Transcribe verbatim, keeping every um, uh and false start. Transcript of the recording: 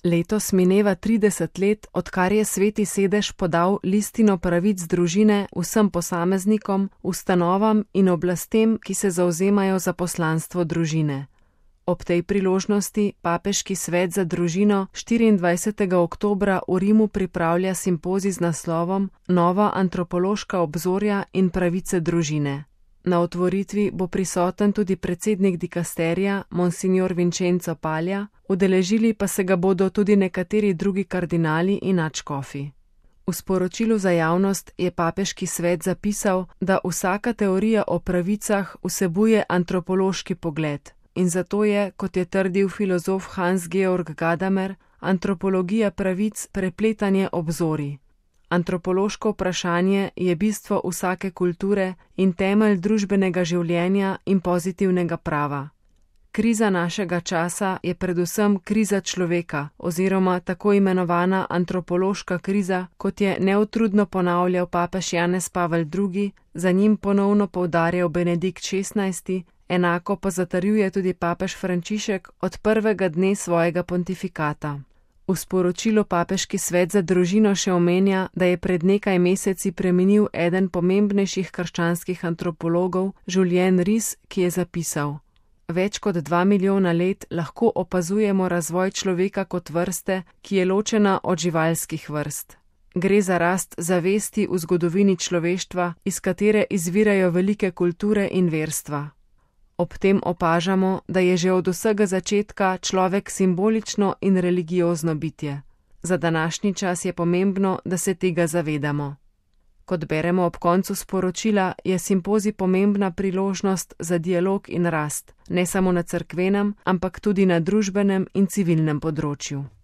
Letos mineva trideset let, odkar je Sveti sedež podal listino pravic družine vsem posameznikom, ustanovam in oblastem, ki se zavzemajo za poslanstvo družine. Ob tej priložnosti Papeški svet za družino štiriindvajsetega oktobra v Rimu pripravlja simpozij z naslovom Nova antropološka obzorja in pravice družine. Na otvoritvi bo prisoten tudi predsednik dikasterija, monsignor Vincenzo Paglia, udeležili pa se ga bodo tudi nekateri drugi kardinali in nadškofi. V sporočilu za javnost je Papeški svet zapisal, da vsaka teorija o pravicah vsebuje antropološki pogled. In zato je, kot je trdil filozof Hans Georg Gadamer, antropologija pravic prepletanje obzorij. Antropološko vprašanje je bistvo vsake kulture in temelj družbenega življenja in pozitivnega prava. Kriza našega časa je predvsem kriza človeka oziroma tako imenovana antropološka kriza, kot je neutrudno ponavljal papež Janez Pavel drugi, za njim ponovno poudarjal Benedikt šestnajsti, enako pa zatrjuje tudi papež Frančišek od prvega dne svojega pontifikata. V sporočilu Papeški svet za družino še omenja, da je pred nekaj meseci preminil eden pomembnejših krščanskih antropologov, Julien Ries, ki je zapisal: Več kot dva milijona let lahko opazujemo razvoj človeka kot vrste, ki je ločena od živalskih vrst. Gre za rast zavesti v zgodovini človeštva, iz katere izvirajo velike kulture in verstva. Ob tem opažamo, da je že od vsega začetka človek simbolično in religiozno bitje. Za današnji čas je pomembno, da se tega zavedamo. Kot beremo ob koncu sporočila, je simpozij pomembna priložnost za dialog in rast, ne samo na cerkvenem, ampak tudi na družbenem in civilnem področju.